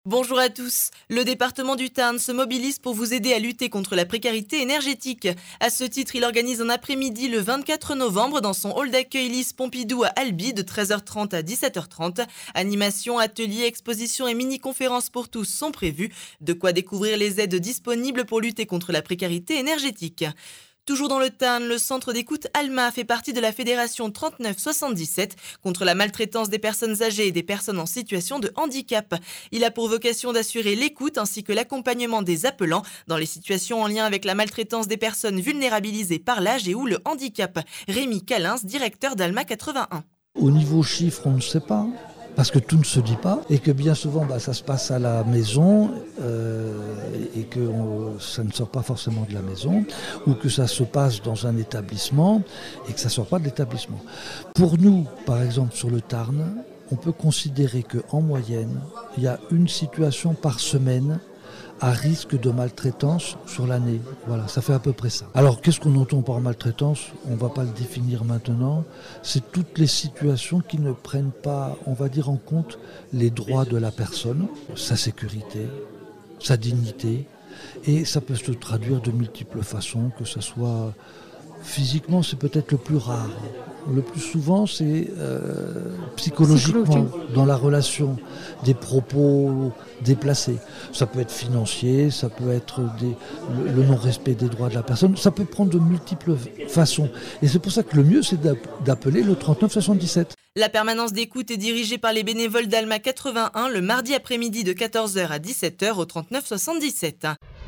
Bonjour à tous. Le département du Tarn se mobilise pour vous aider à lutter contre la précarité énergétique. À ce titre, il organise un après-midi le 24 novembre dans son hall d'accueil Lys Pompidou à Albi de 13h30 à 17h30. Animation, ateliers, expositions et mini-conférences pour tous sont prévus. De quoi découvrir les aides disponibles pour lutter contre la précarité énergétique. Toujours dans le Tarn, le centre d'écoute Alma fait partie de la fédération 3977 contre la maltraitance des personnes âgées et des personnes en situation de handicap. Il a pour vocation d'assurer l'écoute ainsi que l'accompagnement des appelants dans les situations en lien avec la maltraitance des personnes vulnérabilisées par l'âge et ou le handicap. Rémi Calins, directeur d'Alma 81. Au niveau chiffre, on ne sait pas. Parce que tout ne se dit pas et que bien souvent ça se passe à la maison et que ça ne sort pas forcément de la maison ou que ça se passe dans un établissement et que ça ne sort pas de l'établissement. Pour nous, par exemple sur le Tarn, on peut considérer qu'en moyenne, il y a une situation par semaine à risque de maltraitance sur l'année. Voilà, ça fait à peu près ça. Alors, qu'est-ce qu'on entend par maltraitance ? On ne va pas le définir maintenant. C'est toutes les situations qui ne prennent pas, on va dire, en compte les droits de la personne, sa sécurité, sa dignité. Et ça peut se traduire de multiples façons, que ce soit physiquement, c'est peut-être le plus rare. Le plus souvent, c'est psychologiquement, dans la relation, des propos déplacés. Ça peut être financier, ça peut être le non-respect des droits de la personne, ça peut prendre de multiples façons. Et c'est pour ça que le mieux, c'est d'appeler le 3977. La permanence d'écoute est dirigée par les bénévoles d'Alma 81 le mardi après-midi de 14h à 17h au 3977.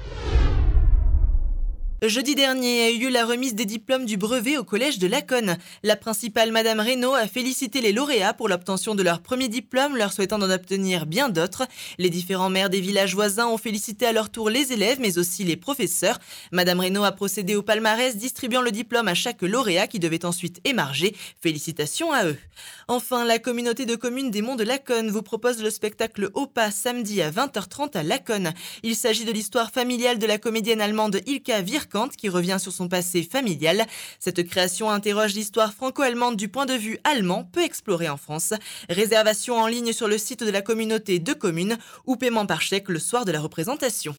Jeudi dernier a eu lieu la remise des diplômes du brevet au collège de Laconne. La principale, Madame Reynaud, a félicité les lauréats pour l'obtention de leur premier diplôme, leur souhaitant d'en obtenir bien d'autres. Les différents maires des villages voisins ont félicité à leur tour les élèves, mais aussi les professeurs. Madame Reynaud a procédé au palmarès, distribuant le diplôme à chaque lauréat qui devait ensuite émarger. Félicitations à eux. Enfin, la communauté de communes des Monts de Laconne vous propose le spectacle Opa samedi à 20h30 à Laconne. Il s'agit de l'histoire familiale de la comédienne allemande Ilka Virkant qui revient sur son passé familial. Cette création interroge l'histoire franco-allemande du point de vue allemand, peu explorée en France. Réservation en ligne sur le site de la communauté de communes ou paiement par chèque le soir de la représentation.